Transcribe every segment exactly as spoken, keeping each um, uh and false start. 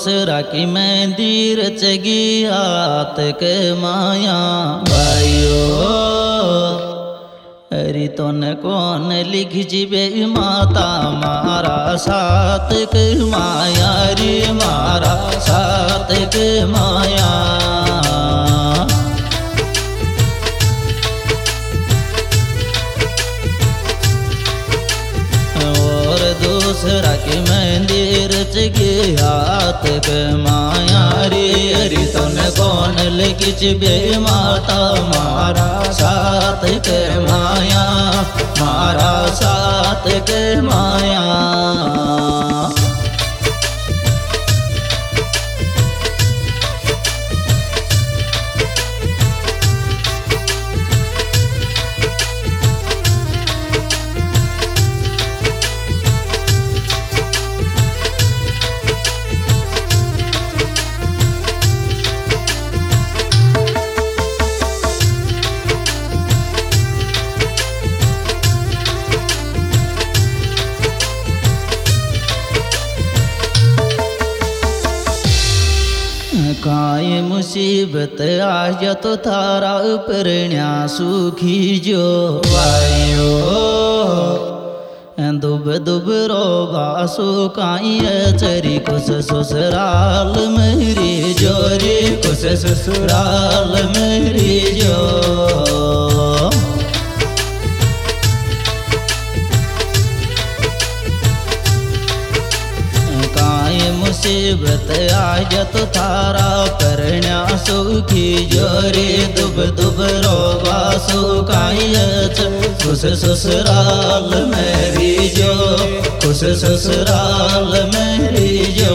दूसरा की मंदिर चगी हाथ के माया भाइयो अरे तो न कौन लिख जीवे माता मारा साथ के माया रे मारा साथ के माया दूसरा के मंदिर चगे हाथ के माया रे अरे तन कौन लिखिच बे माता मारा साथ के माया मारा साथ के माया काय मुसीबत आज तो थारा परण्या सुखी जो वायो दुब दुब रो बासु काई चरी कुछ ससुराल मेरी जोरी कुछ ससुराल मेरी जो मुसीबत आज तो थारा परण्या सुखी जोरे दुब दुब रोबा सुखाइयच खुश ससुराल मेरी जो खुश ससुराल मेरी जो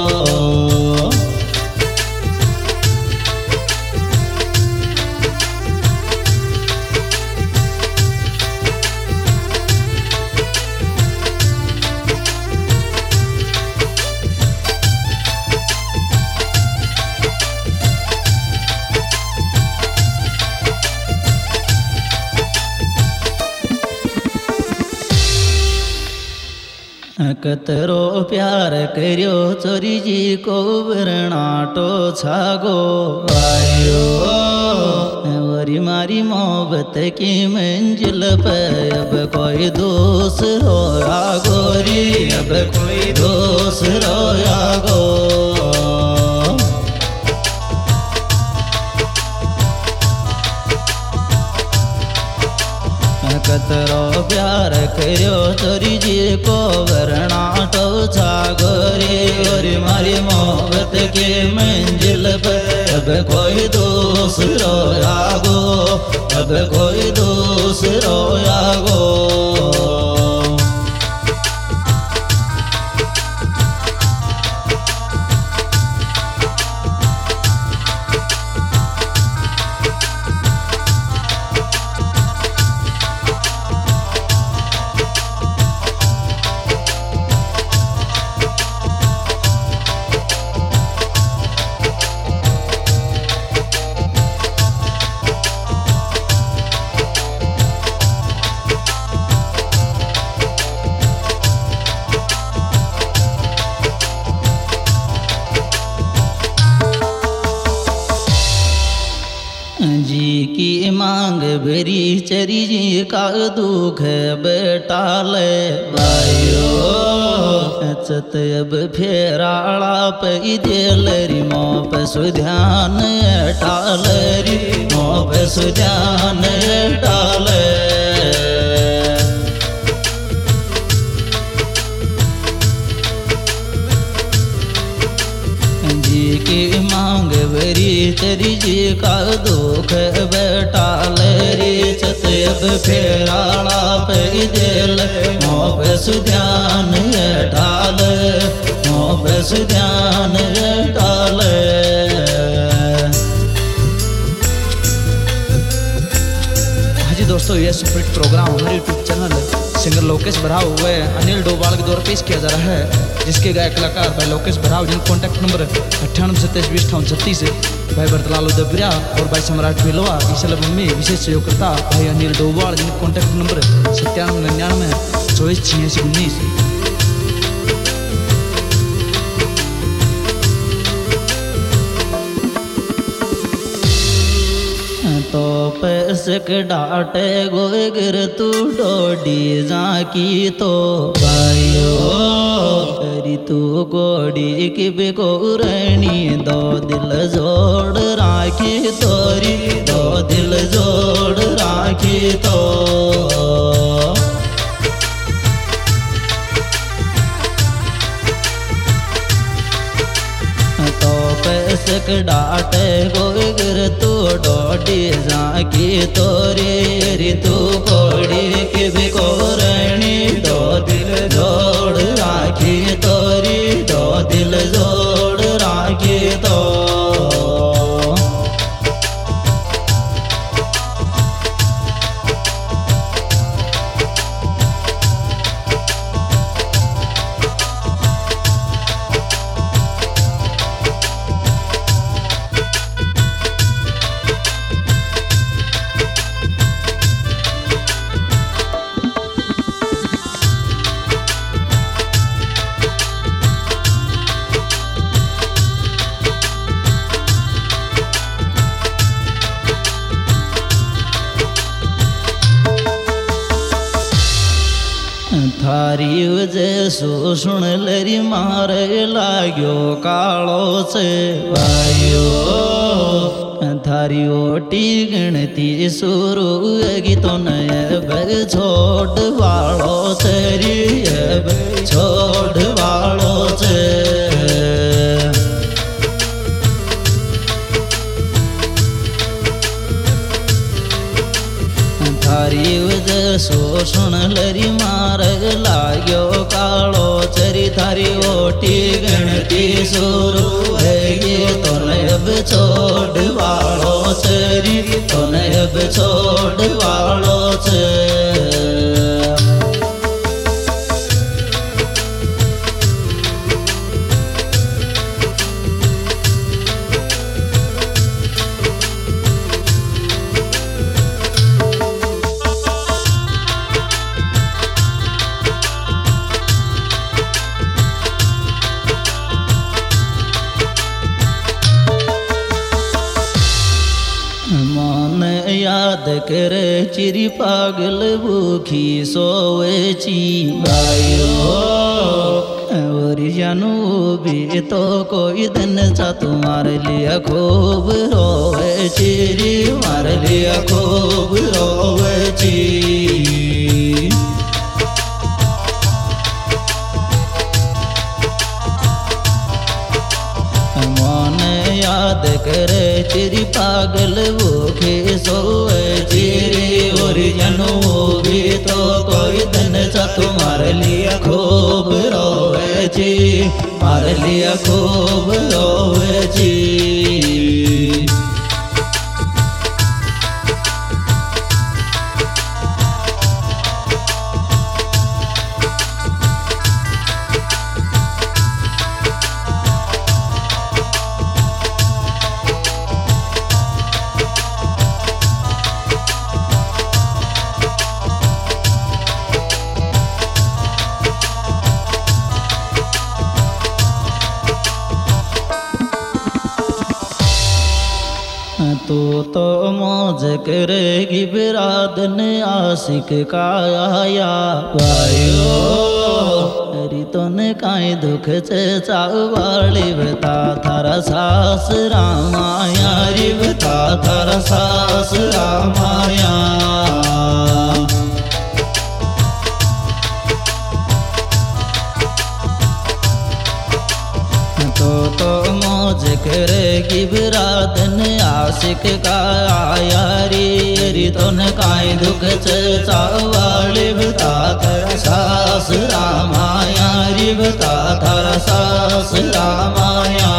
कतरो प्यार करियो चोरी जी को वरणाटो छागो आयो वरी मारी मोहब्बत की मंजिल पे अब कोई दोष रोया गोरी अब कोई दोष रोया गो कतरो प्यार करियो चोरी जी को वरणाटो छागोरी और मारी मोहब्बत के मंजिल पर अब कोई दोष रोया गो अब कोई दोष रोया गो जी की मांग भरी चरी जी का दुख बेटाले भाइयो चत अब फेराड़ा पे दिलरी मोह पे सुध्यान टालरी मोह पे सुध्यान टाले की मांग भरी तेरी जी का दुख बेटाल रे चतब फेराड़ा पे दिल मोह पे सुध्यान टाल मोह पे सुध्यान टाल हाजी दोस्तों ये सुपरहिट प्रोग्राम हमारे YouTube channel singer Lokesh Barav व अनिल डोभाल के द्वारा पेश किया जा रहा है, जिसके गायक कलाकार भाई लोकेश बराव जिन कॉन्टैक्ट नंबर अट्ठानवे सत्ताईस बीस अठावन छत्तीस भाई भरतलाल उदबिया और भाई सम्राट बिलवा। इस एल्बम में विशेष सहयोगकर्ता भाई अनिल डोभाल जिन कॉन्टैक्ट नंबर सत्तानवे निन्यानवे चौबीस छियासी उन्नीस। तो पैसक डाटे गोए गिर तू डोडी जाकी तो भाइयो करी तू गोड़ी की बेकोरणी दो दिल जोड़ राखी तोरी दो दिल जोड़ राखी तो पैसक डाटे गोए गिर तू डोडी जाकी तोरी री तू कोड़ी की बेकोरणी दो दिल जोड़ राखी तोरी दो दिल जोड़ राखी तो थारी वजह सो सुन लरी मारे लाग्यो कालो से भाइयो थारी ओटी गणती सुरु अगी तो नए छोड़ वालो तेरी छोड़ वालो से थारी वजह सो सुन लरी मार लाग्यो कालो चरी थारी ओटी गणती सुरु ये तो नब छोड़ वालो चरी तो नब छोड़ वालो चे याद करे चिरी पागल भूखी सोवे ची भाइयो और जानू भी तो कोई दिन चा तुम्हारे लिया खूब रोवे चिरी मारे लिया खूब रोवे ची याद करे चिरी पागल भूखे सोए चिरी और जनू भी तो कोई दिन सा तुम्हारे लिया खूब रोवे जी मारे लिया खूब रोवे जी तू तो मौज करेगी बिरादन आशिक का आया भाइयो अरे तोने काई दुख से चावाली बता थारा सास रामाया री बता थारा सास रामाया तो तो मौज करेगी बिरादन आशिक का आया री री तोन काई दुख चावाली बता थारा सास रामाया री बता थारा सास रामाया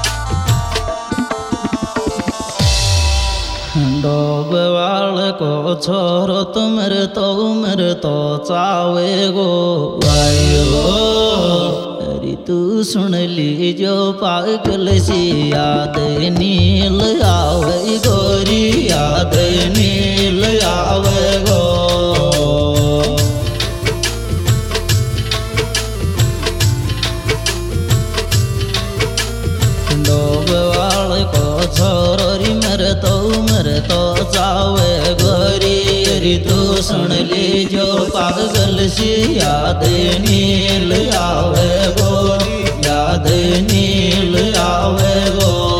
डोबवाल को छोरो तुमर तो उमर तो चावे गो आयो अरे तू सुन ली जो पागल सी याद नील आवे गोरी याद नील आवे गो छोरो री मर तो मर तो जावे गोरी री तू सुन ली जो पागल सी याद नील आवे गो याद नील आवे गो